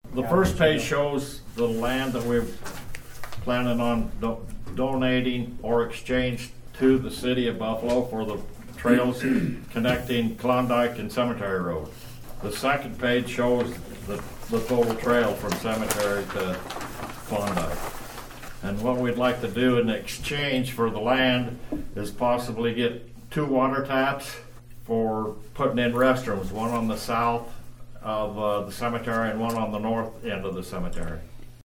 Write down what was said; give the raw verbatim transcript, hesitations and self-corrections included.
The first page shows the land that we're planning on do- donating or exchange to the city of Buffalo for the trails connecting Klondike and Cemetery Road. The second page shows the, the total trail from Cemetery to Klondike. And what we'd like to do in exchange for the land is possibly get two water taps for putting in restrooms, one on the south of uh, the cemetery and one on the north end of the cemetery.